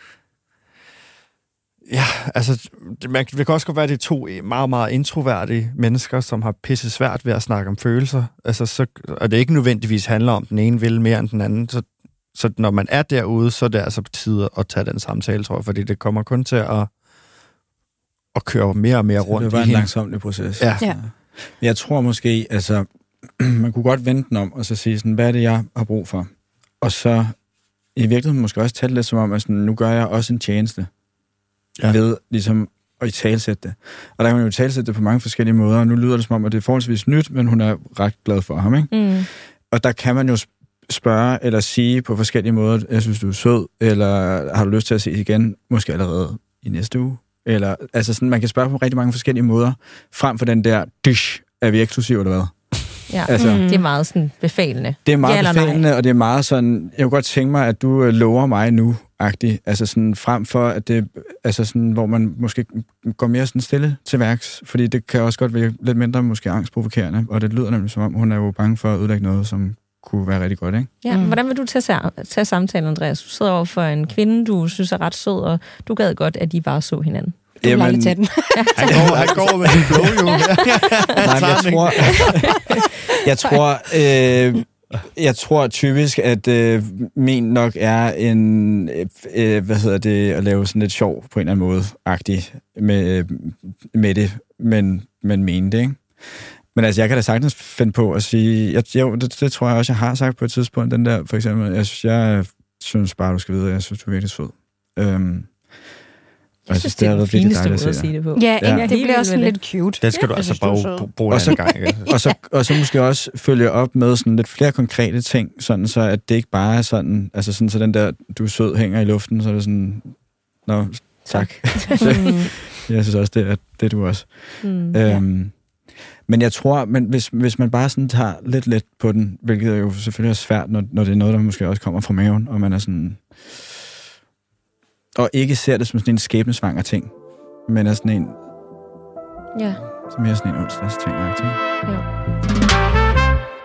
Ja, altså, det, man, det kan også godt være, at det er to meget, meget introverte mennesker, som har pisse svært ved at snakke om følelser. Altså, så, og det ikke nødvendigvis handler om, at den ene vil mere end den anden. Så, så når man er derude, så er det altså på tide at tage den samtale, tror jeg, fordi det kommer kun til at, at køre mere og mere Så rundt det var i en hende. langsomlig proces. Ja. Ja. Jeg tror måske, altså, man kunne godt vente den om, og så sige sådan, hvad er det, jeg har brug for? Og så i virkeligheden måske også tage det lidt som om, at sådan, nu gør jeg også en tjeneste. Ja. Ja. Ved ligesom at italesætte det. Og der kan man jo italesætte det på mange forskellige måder, og nu lyder det som om, at det er forholdsvis nyt, men hun er ret glad for ham, ikke? Mm. Og der kan man jo spørge eller sige på forskellige måder, jeg synes, du er sød, eller har du lyst til at ses igen, måske allerede i næste uge? Eller, altså sådan, man kan spørge på rigtig mange forskellige måder, frem for den der, dysh, er vi eksklusive eller hvad? Ja. Altså, Mm. Det er meget sådan befalende. Det er meget Ja eller nej? befalende, og det er meget sådan, jeg kunne godt tænke mig, at du øh, lover mig nu, agtig. Altså sådan frem for, at det, altså sådan, hvor man måske går mere sådan stille til værks, fordi det kan også godt være lidt mindre måske angstprovokerende, og det lyder nemlig som om, hun er jo bange for at ødelægge noget, som kunne være rigtig godt, ikke? Ja, Mm. hvordan vil du tage, tage samtalen, Andreas? Du sidder over for en kvinde, du synes er ret sød, og du gad godt, at de bare så hinanden. Du vil aldrig tage den. Han går, han går med en flow, jo. Nej, men jeg tror, jeg tror, øh, jeg tror typisk, at øh, min nok er en, øh, hvad hedder det, at lave sådan lidt sjov på en eller anden måde, agtig med, med det, men, men mene det, ikke? Men altså, jeg kan da sagtens finde på at sige, jeg, jo, det, det tror jeg også, jeg har sagt på et tidspunkt, den der, for eksempel, jeg, jeg synes bare, du skal vide, at jeg synes, du er virkelig sød. Øhm, Jeg synes, det er den fineste måde at sige det på. Ja, Ja. ja. det bliver også sådan lidt cute. Det skal du Jeg altså synes, du er bare sød. bruge- bruge Og en så- anden gang. Ikke? og, så, og så måske også følge op med sådan lidt flere konkrete ting, sådan så at det ikke bare er sådan, altså sådan så den der, du er sød, hænger i luften, så er det sådan, nå, tak. Mm. Jeg synes også, det er det er du også. Mm. Øhm, men jeg tror, men hvis, hvis man bare sådan tager lidt let på den, hvilket er jo selvfølgelig er svært, når, når det er noget, der måske også kommer fra maven, og man er sådan, og ikke ser det som sådan en skæbnesvanger ting, men er sådan en, Ja. som mere sådan en onsdags ting. Ja.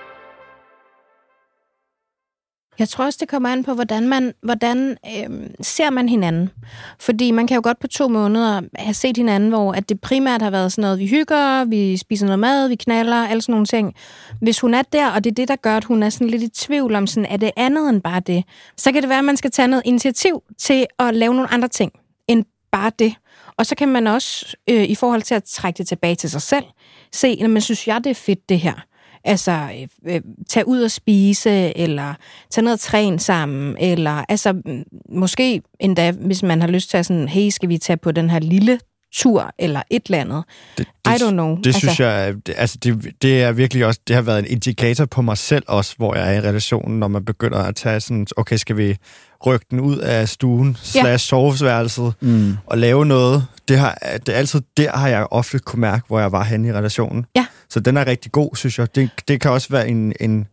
Jeg tror også, det kommer an på, hvordan man hvordan øh, ser man hinanden. Fordi man kan jo godt på to måneder have set hinanden, hvor at det primært har været sådan noget, vi hygger, vi spiser noget mad, vi knaller, alle sådan nogle ting. Hvis hun er der, og det er det, der gør, at hun er sådan lidt i tvivl om, sådan, er det andet end bare det, så kan det være, at man skal tage noget initiativ til at lave nogle andre ting end bare det. Og så kan man også, øh, i forhold til at trække det tilbage til sig selv, se, men synes jeg, det er fedt, det her. Altså, øh, tage ud og spise, eller tage ned og træne sammen, eller altså, måske endda, hvis man har lyst til at sådan, hey, skal vi tage på den her lille tur, eller et eller andet. Det, det, I don't know. Det altså, synes jeg, altså, det, det er virkelig også, det har været en indikator på mig selv også, hvor jeg er i relationen, når man begynder at tage sådan, okay, skal vi rykke den ud af stuen, ja. slash soveværelset, mm. og lave noget. Det har, det er altid, der har jeg ofte kunne mærke, hvor jeg var henne i relationen. Ja. Så den er rigtig god, synes jeg. Det, det kan også være en, en,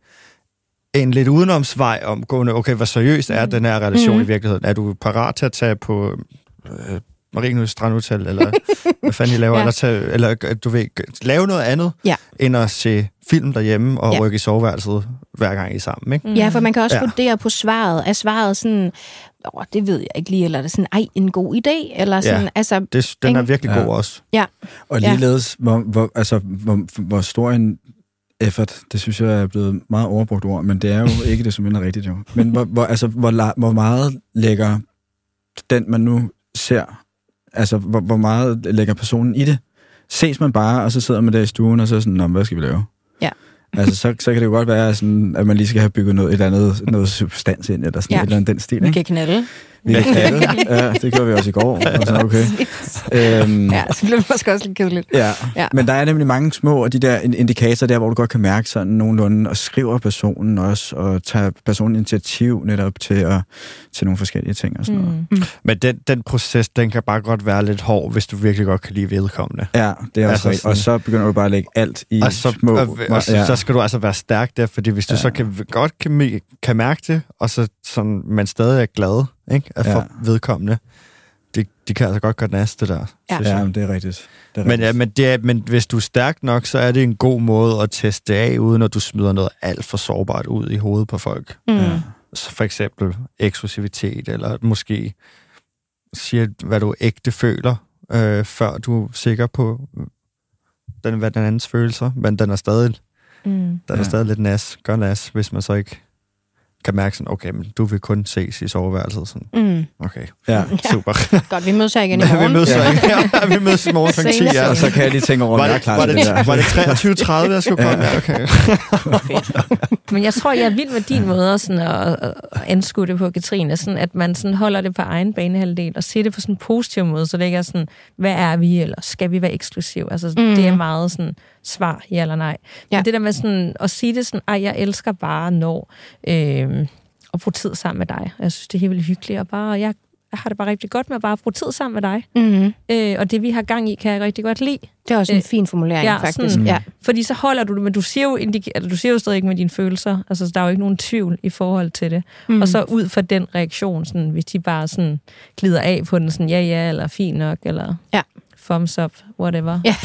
en lidt udenomsvej omgående, okay, hvor seriøst er mm. den her relation mm. i virkeligheden? Er du parat til at tage på øh, Marienhus Strandhotel, eller hvad fanden I laver, ja. eller, tage, eller du ved, lave noget andet, ja. end at se film derhjemme og ja. rykke i soveværelset hver gang I er sammen, ikke? Mm. Ja, for man kan også ja. vurdere på svaret. Er svaret sådan, åh, det ved jeg ikke lige, eller er det sådan, ej, en god idé, eller sådan, ja. altså... Det, den er virkelig ja. god også. Ja. Og ligeledes, hvor, hvor, altså, hvor, hvor stor en effort, det synes jeg er blevet meget overbrugt ord, men det er jo ikke det, som er rigtigt, jo. Men hvor, hvor, altså, hvor, hvor meget lægger den, man nu ser, altså, hvor, hvor meget lægger personen i det? Ses man bare, og så sidder man der i stuen, og så er sådan, nå, hvad skal vi lave? Ja. Altså, så, så kan det jo godt være, sådan, at man lige skal have bygget noget, et andet, noget substans ind, eller sådan ja. et eller andet den stil, ikke? Vi kan knalde. Vi kan knalde. Ja, det gjorde vi også i går. Altså, okay. øhm, ja, så bliver det måske også lidt kedeligt. Ja. ja, men der er nemlig mange små, og de der indikatorer der, hvor du godt kan mærke sådan nogenlunde, og skriver personen også, og tager personen initiativ netop til, at, til nogle forskellige ting og sådan mm. noget. Mm. Men den, den proces, den kan bare godt være lidt hård, hvis du virkelig godt kan lide vedkommende. Ja, det er også altså rigtigt. Og så begynder du bare at lægge alt i og så, små... Og, og så, ja. så skal du altså være stærk der, fordi hvis du ja. så kan, godt kan, kan mærke det, og så sådan, man stadig er glad, ikke? At for ja. vedkommende. De, de kan altså godt gøre næste der. Ja, ja men det er rigtigt. Det er men, ja, men, det er, men hvis du er stærk nok, så er det en god måde at teste af, uden at du smider noget alt for sårbart ud i hovedet på folk. Mm. Ja. Så for eksempel eksklusivitet, eller måske siger, hvad du ægte føler, øh, før du er sikker på, den, hvad den andens følelser, men den er stadig, mm. den er ja. stadig lidt nas, gør nas, hvis man så ikke kan mærke sådan, okay, men du vil kun ses i soveværelset. Sådan. Mm. Okay, ja. super. Godt, vi mødes her igen i morgen. vi mødes ja. ja, vi mødes i morgen kl. ti. Ja. Og så kan jeg lige tænke over, var det, jeg er klar var til det, det der. Var det treogtyve tredive, jeg skulle komme? Ja. Okay. Men jeg tror, jeg er vild med din måde sådan at, at anskue det på, Katrine, sådan at man sådan holder det på egen banehalvdel og siger det på sådan en positiv måde, så det ikke er sådan, hvad er vi, eller skal vi være eksklusiv? Altså, mm. det er meget sådan svar, ja eller nej. Ja. Men det der med sådan at sige det sådan, ej, jeg elsker bare når øh, at bruge tid sammen med dig. Jeg synes, det er helt vildt hyggeligt, og bare, jeg Jeg har det bare rigtig godt med at bare bruge tid sammen med dig. Mm-hmm. Øh, og det, vi har gang i, kan jeg rigtig godt lide. Det er også en øh, fin formulering, ja, faktisk. Sådan, ja. Fordi så holder du det, men du siger jo, indike- altså, du siger jo stadig ikke med dine følelser. Altså, der er jo ikke nogen tvivl i forhold til det. Mm. Og så ud fra den reaktion, sådan, hvis de bare sådan glider af på den, sådan ja, ja, eller fint nok, eller ja. thumbs up, whatever. Ja.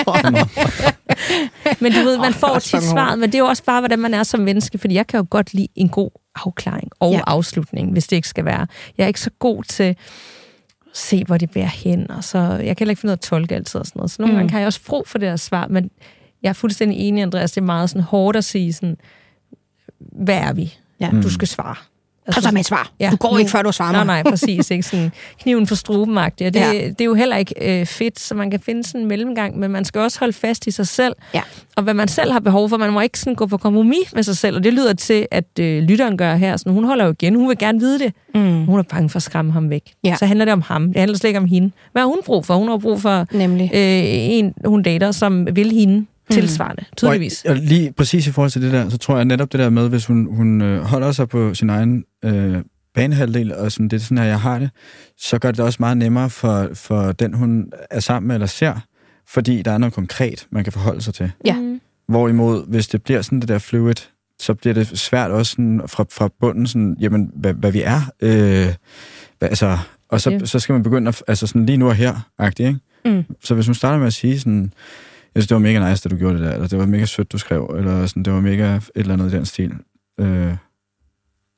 Men du ved, man får tit svaret, men det er jo også bare, hvordan man er som menneske, fordi jeg kan jo godt lide en god afklaring og ja. afslutning, hvis det ikke skal være. Jeg er ikke så god til at se, hvor det bærer hen, og så jeg kan heller ikke finde noget at tolke altid og sådan noget. Så nogle mm. gange har jeg også brug for det der svar, men jeg er fuldstændig enig, Andreas, det er meget sådan hårdt at sige sådan, hvad er vi? Ja. Du skal svare. Altså, så med et svar. Ja, du går nu, ikke, før du svarer mig. Nej, nej, præcis. Ikke? Sådan, kniven for struben-agtigt. Og det, ja. det er jo heller ikke øh, fedt, så man kan finde sådan en mellemgang, men man skal også holde fast i sig selv. Ja. Og hvad man selv har behov for. Man må ikke sådan gå på kompromis med sig selv. Og det lyder til, at øh, lytteren gør her. Sådan, hun holder jo igen. Hun vil gerne vide det. Mm. Hun er bange for at skræmme ham væk. Ja. Så handler det om ham. Det handler slet ikke om hende. Hvad har hun brug for? Hun har brug for øh, en, hun dater, som vil hende. Tilsvarende, tydeligvis. Og, og lige præcis i forhold til det der, så tror jeg netop det der med, hvis hun, hun øh, holder sig på sin egen øh, banehalvdel, og sådan, det er sådan her, jeg har det, så gør det også meget nemmere for, for den, hun er sammen med eller ser, fordi der er noget konkret, man kan forholde sig til. Ja. Hvorimod, hvis det bliver sådan det der fluid, så bliver det svært også sådan, fra, fra bunden, sådan, jamen, hvad, hvad vi er. Øh, hvad, altså, og så, yeah. så skal man begynde at, altså sådan lige nu og her-agtigt, ikke? Mm. Så hvis hun starter med at sige sådan, jeg synes, det var mega nice, da du gjorde det der, eller det var mega sødt, du skrev, eller sådan, det var mega et eller andet i den stil. Øh,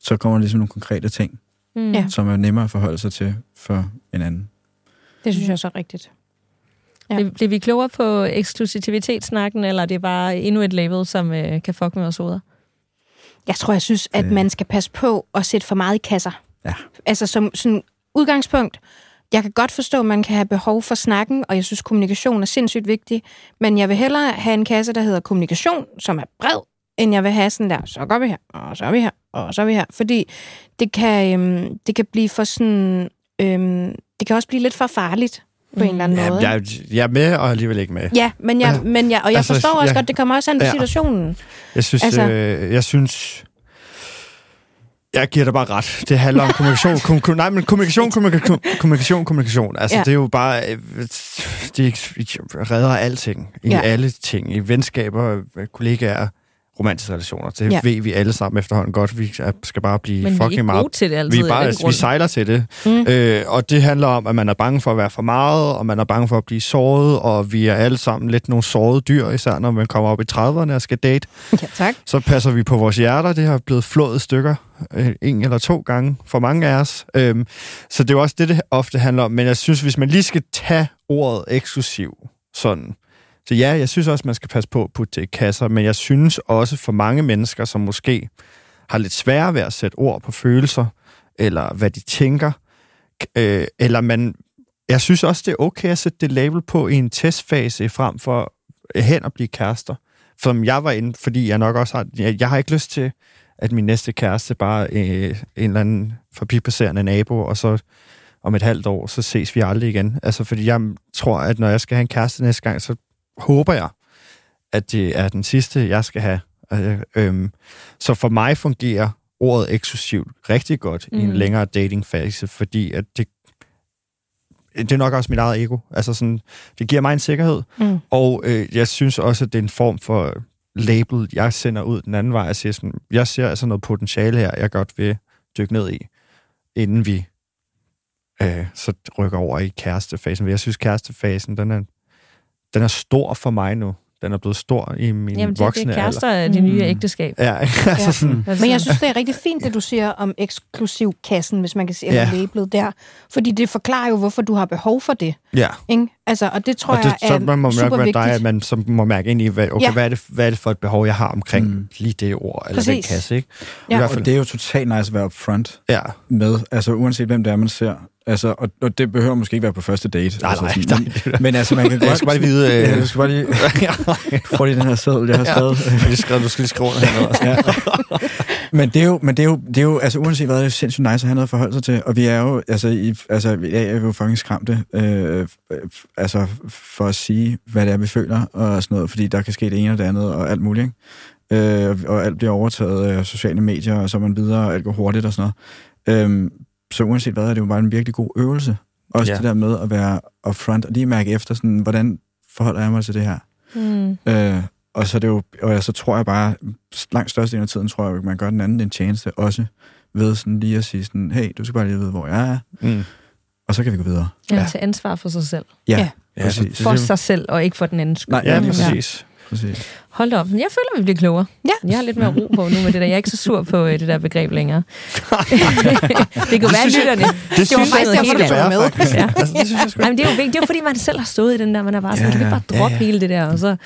så kommer der ligesom nogle konkrete ting, Mm. Ja. som er nemmere at forholde sig til for en anden. Det synes jeg så er rigtigt. Ja. Ja. Bliver vi klogere på eksklusivitetssnakken, eller er det bare endnu et label, som øh, kan fuck med os hoveder? Jeg tror, jeg synes, at man skal passe på at sætte for meget i kasser. Ja. Altså som sådan udgangspunkt, jeg kan godt forstå, at man kan have behov for snakken, og jeg synes, kommunikation er sindssygt vigtig, men jeg vil hellere have en kasse, der hedder kommunikation, som er bred, end jeg vil have sådan der, så går vi her, og så er vi her, og så er vi her. Fordi det kan, øhm, det kan blive for sådan, øhm, det kan også blive lidt for farligt på en eller anden Ja, måde. jeg, jeg er med, og alligevel ikke med. Ja, men jeg, men jeg, og jeg Altså, forstår også ja. godt, det kommer også an på Ja. situationen. Jeg synes, Altså- altså, øh, jeg synes, jeg giver dig bare ret. Det handler om kommunikation. Kom, kom, nej, men kommunikation, kommunikation, kommunikation, kommunikation. Altså, Ja. ja. det er jo bare, øh, det redder alting. I Ja. ja. alle ting. I venskaber, kollegaer, romantiske relationer. Det Ja. ja. ved vi alle sammen efterhånden godt. Vi skal bare blive Men vi er fucking ikke meget... gode til det altid. Vi, er af bare, den altså, vi grund. sejler til det. Mm. Øh, og det handler om, at man er bange for at være for meget, og man er bange for at blive såret, og vi er alle sammen lidt nogle sårede dyr, især når man kommer op i trediverne og skal date. Ja, tak. Så passer vi på vores hjerter. Det har blevet flået i stykker øh, en eller to gange for mange af os. Øhm, så det er jo også det, det ofte handler om. Men jeg synes, hvis man lige skal tage ordet eksklusiv, sådan... Så ja, jeg synes også, man skal passe på at putte det i kasser, men jeg synes også for mange mennesker, som måske har lidt sværere ved at sætte ord på følelser, eller hvad de tænker, øh, eller man... Jeg synes også, det er okay at sætte det label på i en testfase, frem for hen at blive kærester. Som jeg var inde, fordi jeg nok også har... Jeg, jeg har ikke lyst til, at min næste kæreste bare øh, en eller anden forbipasserende nabo, og så om et halvt år, så ses vi aldrig igen. Altså, fordi jeg tror, at når jeg skal have en kæreste næste gang, så håber jeg, at det er den sidste, jeg skal have. Øh, øhm, så for mig fungerer ordet eksklusivt rigtig godt mm. i en længere datingfase, fordi at det, det er nok også mit eget ego. Altså sådan, det giver mig en sikkerhed, mm. og øh, jeg synes også, at det er en form for label, jeg sender ud den anden vej. Jeg siger sådan, jeg ser altså noget potentiale her, jeg godt vil dykke ned i, inden vi øh, så rykker over i kærestefasen. Jeg synes, kærestefasen, den er Den er stor for mig nu. Den er blevet stor i min Jamen, det, voksne det er alder. kærester af det nye ægteskab. Ja, altså sådan... Altså, Men jeg synes, det er rigtig fint, det du siger om eksklusivkassen, hvis man kan sige, eller Ja. labelet der. Fordi det forklarer jo, hvorfor du har behov for det. Ja. Ikke? Altså, og det tror Og det, jeg så er man må super mærke, vigtigt. dig, at man så må mærke ind i, hvad, okay, Ja. hvad, er det, hvad er det for et behov, jeg har omkring mm. lige det ord, eller Præcis. den kasse, ikke? Ja. I hvert Og fald. det er jo totalt nice at være upfront Ja. med, altså uanset hvem det er, man ser. Altså, og, og det behøver måske ikke være på første date. Nej, altså, nej, sådan, nej. men, men altså, man kan godt... Jeg skal bare lige vide... Øh... Ja, du skal bare lige... Du får lige den her seddel, jeg har skrevet. Ja, du skal, du skal lige skrive under hernede også. Ja. Men det er jo, men det er jo, det er jo, altså uanset hvad, det er sindssygt nice at have noget at forholde sig til, og vi er jo, altså, i, altså jeg er jo fucking skræmte, øh, altså for at sige, hvad det er, vi føler, og sådan noget, fordi der kan ske det ene og det andet, og alt muligt, ikke? Øh, og alt bliver overtaget af sociale medier, og så er man videre, og alt går hurtigt og sådan noget. Øh, så uanset hvad, er det jo bare en virkelig god øvelse, også Ja. det der med at være upfront, og lige mærke efter, sådan, hvordan forholder jeg mig til det her? Mm. Øh, og så, er det jo, og så tror jeg bare, langt størstedelen af tiden, tror jeg, at man gør den anden en tjeneste også, ved sådan lige at sige sådan, hey, du skal bare lige vide, hvor jeg er, Mm. og så kan vi gå videre. Ja, Ja. tage ansvar for sig selv. Ja, Ja. Ja, præcis. så- For sig selv, og ikke for den anden skyld. Nej, Ja, lige præcis. præcis. Hold da op. Jeg føler, vi bliver klogere. Ja. Jeg har lidt mere ro på nu med det der. Jeg er ikke så sur på øh, det der begreb længere. det kunne være synes jeg- lytterne. Det, var synes jeg, faktisk derfor, det du skal var være, med. faktisk. Ja. Altså, det synes jeg sgu. Jamen, det er jo vigtigt. Det er jo fordi, man selv har stået i den der, man er bare sådan, Ja, kan vi bare ja, droppe ja. hele det der, og så,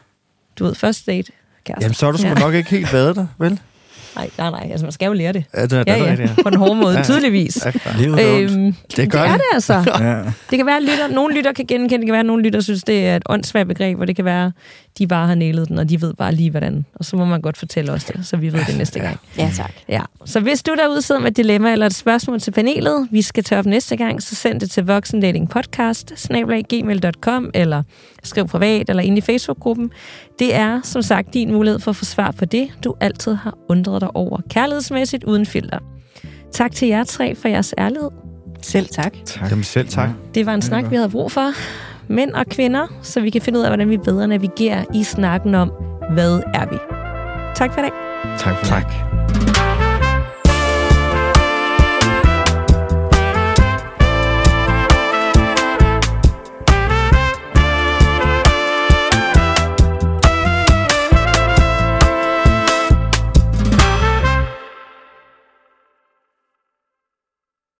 du ved, første date, kæreste. Jamen, så har du sgu Ja. nok ikke helt været der, vel? Nej, nej, nej, altså man skal jo lære det. Ja, det er Ja, det, ja, rigtigt, på den hårde måde, Ja. tydeligvis. Ja, klar. Livet er ondt. Øhm, Det gør det er det. det altså. Ja. Det kan være, at lytter, nogle lytter kan genkende, det kan være, at nogle lytter synes, det er et åndssvagt begreb, og det kan være, de bare har nælet den, og de ved bare lige, hvordan. Og så må man godt fortælle os det, så vi ved det næste gang. Ja, tak. Ja. Så hvis du derude sidder med et dilemma eller et spørgsmål til panelet, vi skal tage op næste gang, så send det til voksendatingpodcast snabel-a gmail punktum com eller skriv privat eller ind i Facebook-gruppen. Det er, som sagt, din mulighed for at få svar på det, du altid har undret dig over kærlighedsmæssigt uden filter. Tak til jer tre for jeres ærlighed. Selv tak. Tak. Jamen selv tak. Det var en snak, vi havde brug for. Mænd og kvinder, så vi kan finde ud af, hvordan vi bedre navigerer i snakken om, hvad er vi. Tak for i dag. Tak for det. Tak.